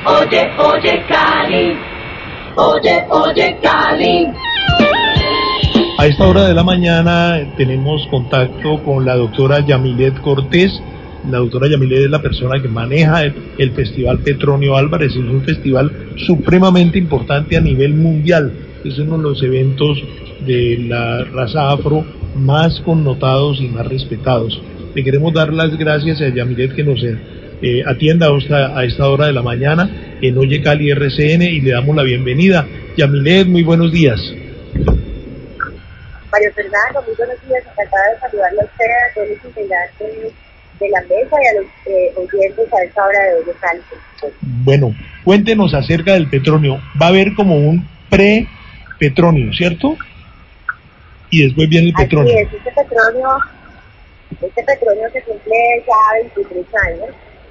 Oye, oye, Cali. Oye, oye, Cali. A esta hora de la mañana tenemos contacto con la doctora Yamilet Cortés. La doctora Yamilet es la persona que maneja el Festival Petronio Álvarez. Es un festival supremamente importante a nivel mundial. Es uno de los eventos de la raza afro más connotados y más respetados. Le queremos dar las gracias a Yamilet que nos atienda a esta hora de la mañana en Oye Cali RCN y le damos la bienvenida. Yamilet, muy buenos días. Mario Fernando, muy buenos días, encantada de saludarle a usted, a todos los integrantes de la mesa y a los oyentes a esta hora de Oye Cali. Bueno, cuéntenos acerca del Petronio. Va a haber como un pre-Petronio, ¿cierto? Y después viene el Petronio. Así es, este Petronio se cumple ya 23 años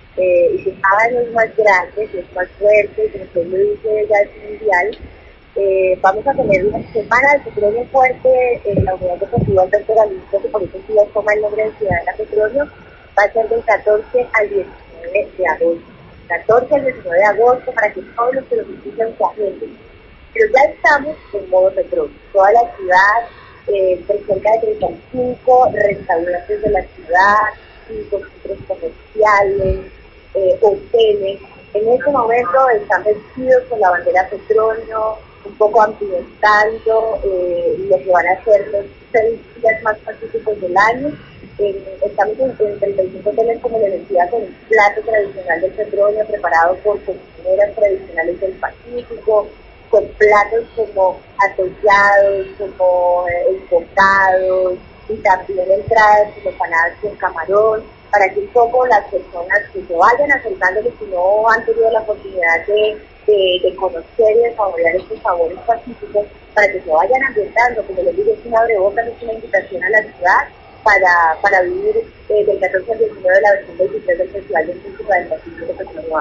y que cada año es más grande, es más fuerte, como usted lo dice, ya es mundial. Vamos a tener una semana de Petronio fuerte en la unidad deportiva Alberto Galindo, que por eso sí toma el nombre de Ciudadana Petronio. Va a ser del 14 al 19 de agosto. 14 al 19 de agosto para que todos los que nos escuchan se agenden. Pero ya estamos en modo Petronio. Toda la ciudad, cerca de 35 restaurantes de la ciudad, 5 centros comerciales, hoteles. En este momento están vestidos con la bandera Petronio, un poco ambientando lo que van a ser los 6 días más pacíficos del año. Estamos en 35 hoteles, como les decía, con un plato tradicional del Petronio preparado por cocineras tradicionales del Pacífico, con platos como atollados, como enfocados, y también entradas como empanadas con camarón, para que un poco las personas que se vayan acercando, que si no han tenido la oportunidad de conocer y de saborear estos sabores pacíficos, para que se vayan ambientando. Como les digo, es un abrebocas, es una invitación a la ciudad para vivir del 14 al 19 de la versión 23 del Festival de Música del Pacífico de Petronio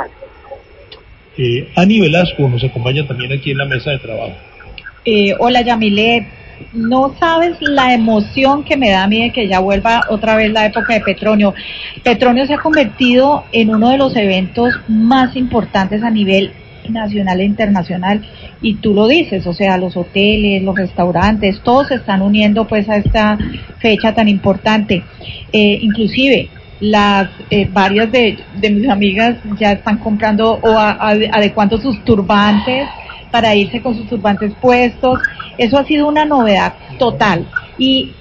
Álvarez. Ani Velasco nos acompaña también aquí en la mesa de trabajo. Hola Yamilet, no sabes la emoción que me da a mí de que ya vuelva otra vez la época de Petronio. Petronio se ha convertido en uno de los eventos más importantes a nivel nacional e internacional, y tú lo dices, o sea, los hoteles, los restaurantes, todos se están uniendo pues a esta fecha tan importante. Inclusive las varias de mis amigas ya están comprando o adecuando sus turbantes para irse con sus turbantes puestos. Eso ha sido una novedad total. Y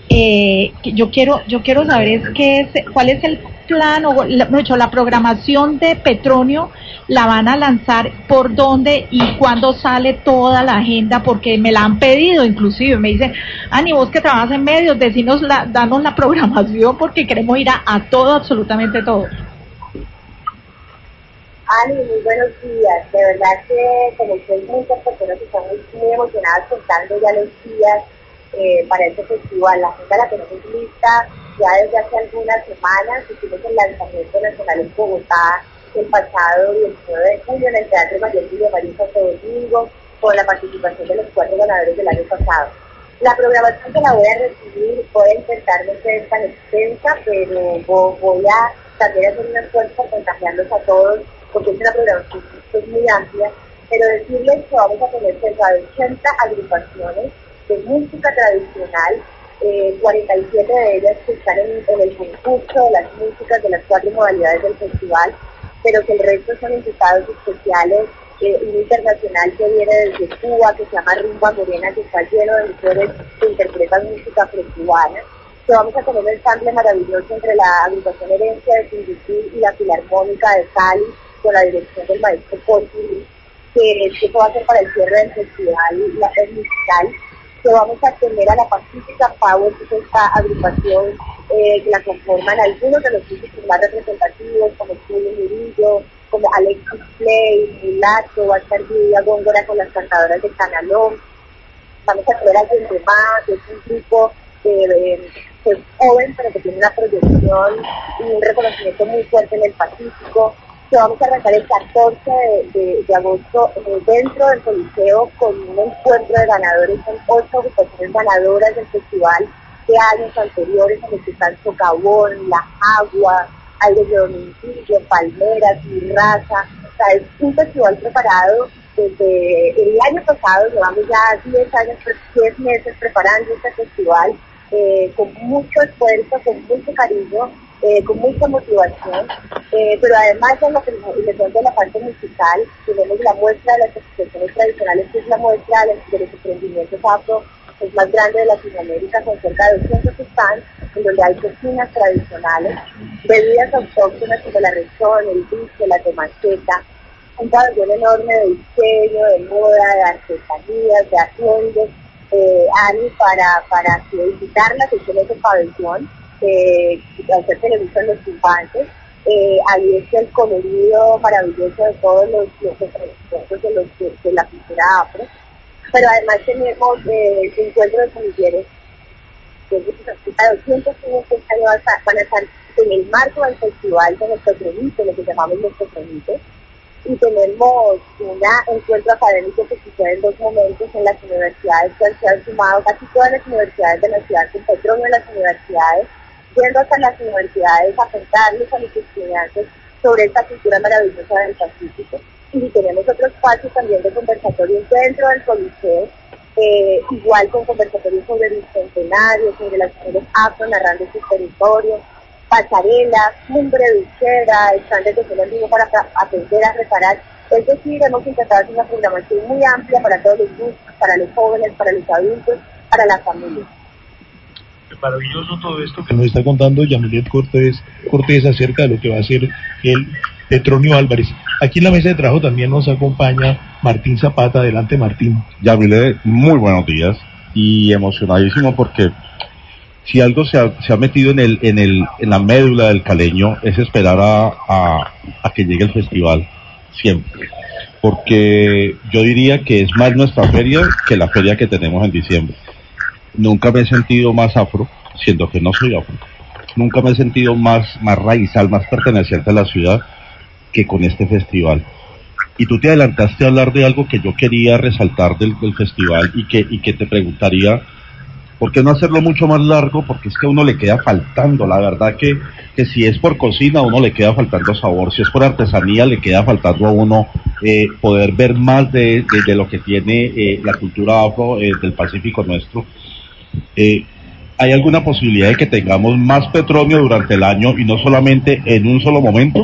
yo quiero saber cuál es el plan o la programación de Petronio. La van a lanzar por dónde y cuándo sale toda la agenda, porque me la han pedido, inclusive me dicen, Ani, vos que trabajas en medios, danos la programación porque queremos ir a todo, absolutamente todo. Ani, muy buenos días. De verdad que como ustedes, muchas personas están muy emocionadas contando ya los días para este festival. La agenda la tenemos lista ya desde hace algunas semanas. Hicimos el lanzamiento nacional en Bogotá el pasado 19 de julio en el Teatro Mayor Julio Marín Santo Domingo, con la participación de los 4 ganadores del año pasado. La programación que la voy a recibir, voy a intentar no ser tan extensa, pero voy a también hacer un esfuerzo para contagiarlos a todos, porque es una programación muy amplia, pero decirles que vamos a tener cerca de 80 agrupaciones de música tradicional, 47 de ellas que están en el concurso de las músicas de las 4 modalidades del festival, pero que el resto son invitados especiales, un internacional que viene desde Cuba, que se llama Rumba Morena, que está lleno de mujeres que interpretan música afrocubana, que vamos a tener un ensamble maravilloso entre la agrupación Herencia de Timbuktu y la Filarmónica de Cali, con la dirección del maestro Porti, que esto va a ser para el cierre del festival musical, que vamos a tener a la Pacífica Power, que es esta agrupación que la conforman algunos de los músicos más representativos, como Julio Murillo, como Alexis Play, Mulato, va a estar Lidia Góngora con las cantadoras de Canalón. Vamos a tener a Yendemá, que es un grupo pues, joven, pero que tiene una proyección y un reconocimiento muy fuerte en el Pacífico, que vamos a arrancar el 14 de agosto dentro del Coliseo con un encuentro de ganadores. Son 8 agrupaciones ganadoras del festival de años anteriores, en los que están Socavón, La Agua, Aires de Dominguillo, Palmeras, Mi Raza. sea, es un festival preparado desde el año pasado. Llevamos ya 10 meses preparando este festival, con mucho esfuerzo, con mucho cariño, con mucha motivación, pero además en lo que les cuento la parte musical, tenemos la muestra de las expresiones tradicionales, que es la muestra de los emprendimientos afro, es más grande de Latinoamérica, con cerca de 200 stands, en donde hay cocinas tradicionales, bebidas autóctonas como la rechón, el dulce, la tomaqueta, un pabellón enorme de diseño, de moda, de artesanías, de atuendos, Ani, para visitar las sesiones de pabellón, al ser que le gustan los infantes. Ahí es el colorido maravilloso de todos los emprendimientos de la cultura afro. Pero además tenemos encuentros de familiares, que es de 200 niños que este año van a estar en el marco del festival de los petronitos, lo que llamamos los petronitos, y tenemos un encuentro académico que sucede en 2 momentos en las universidades que se han sumado, casi todas las universidades de la ciudad, con Petronio en las universidades, yendo hasta las universidades a contarles a los estudiantes sobre esta cultura maravillosa del Pacífico. Y tenemos otro espacio también de conversatorios dentro del Coliseo, igual con conversatorios sobre el bicentenario, sobre las mujeres afro narrando sus territorios, pasarelas, cumbre duchera, están de cocina en vivo para aprender a reparar. Es decir, hemos intentado hacer una programación muy amplia para todos los gustos, para los jóvenes, para los adultos, para la familia. Maravilloso todo esto que nos está contando Yamilet Cortés acerca de lo que va a ser el Petronio Álvarez. Aquí en la mesa de trabajo también nos acompaña Martín Zapata. Adelante, Martín. Yamilet, muy buenos días y emocionadísimo porque si algo se ha metido en la médula del caleño es esperar a que llegue el festival, siempre. Porque yo diría que es más nuestra feria que la feria que tenemos en diciembre. Nunca me he sentido más afro, siendo que no soy afro. Nunca me he sentido más raizal, más perteneciente a la ciudad que con este festival. Y tú te adelantaste a hablar de algo que yo quería resaltar del festival y que te preguntaría, ¿por qué no hacerlo mucho más largo? Porque es que a uno le queda faltando, la verdad que si es por cocina a uno le queda faltando sabor, si es por artesanía le queda faltando a uno poder ver más de lo que tiene la cultura afro del Pacífico nuestro. ¿Hay alguna posibilidad de que tengamos más Petronio durante el año y no solamente en un solo momento?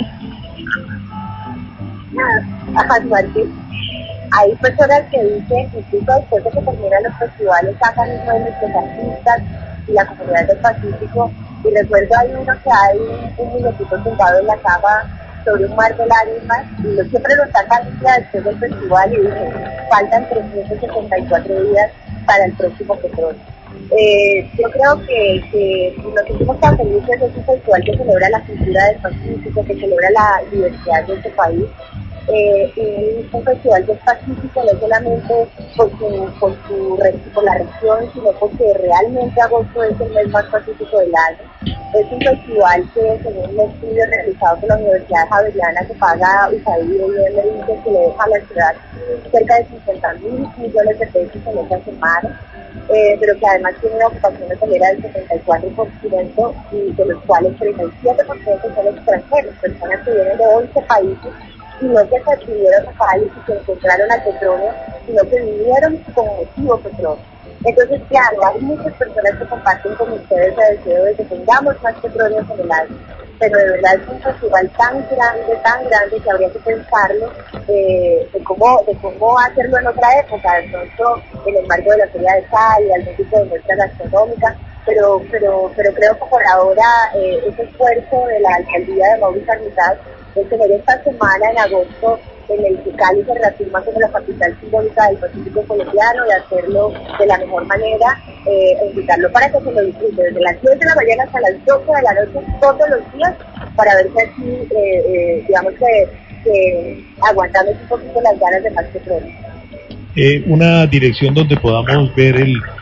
Martín, hay personas que dicen, incluso después de que terminan los festivales, sacan uno de nuestros artistas y la comunidad del Pacífico, y recuerdo hay uno que hay un muñequito sentado en la cama sobre un mar de lágrimas, y siempre lo sacan después del festival y dicen, faltan 364 días para el próximo Petronio. Yo creo que nos sentimos tan felices. Es un festival que celebra la cultura del Pacífico, que celebra la diversidad de este país. Un festival que es pacífico no solamente por la región, sino porque realmente agosto es el mes más pacífico del año. Es un festival que, según un estudio realizado por la Universidad Javeriana, que paga USAID y dice que le deja a la ciudad cerca de 50.000 millones de pesos en esta semana, pero que además tiene una ocupación hotelera del 74%, y de los cuales 37% son extranjeros, personas que vienen de 11 países, y no que se adquirieron acá y se encontraron al petróleo, sino que vivieron con motivo petróleo. Entonces, claro, hay muchas personas que comparten con ustedes el deseo de que tengamos más petróleo en el aire, pero de verdad es un festival tan grande que habría que pensarlo, de cómo hacerlo en otra época, de pronto en el marco de la Feria de Cali, algún tipo de muestra gastronómica, pero creo que por ahora ese esfuerzo de la alcaldía de Mauricio Armitage de tener esta semana en agosto en el que Cali se reafirma como la capital simbólica del Pacífico colombiano, de hacerlo de la mejor manera, invitarlo para que se lo disfrute desde las 10 de la mañana hasta las 12 de la noche todos los días, para ver si así, digamos que aguantamos un poquito las ganas de más petróleo. Una dirección donde podamos ver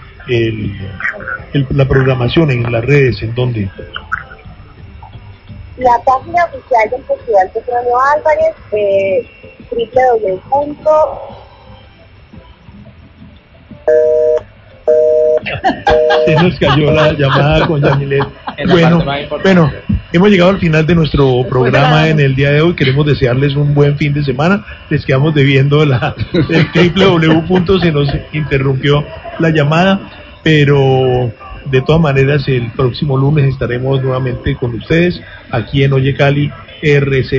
la programación en las redes, ¿en dónde? La página oficial del Festival Petronio Álvarez, www. Se nos cayó la llamada con Yamilet. Bueno, Hemos llegado al final de nuestro programa en el día de hoy. Queremos desearles un buen fin de semana. Les quedamos debiendo el www. Se nos interrumpió la llamada, pero de todas maneras el próximo lunes estaremos nuevamente con ustedes aquí en Oye Cali RC.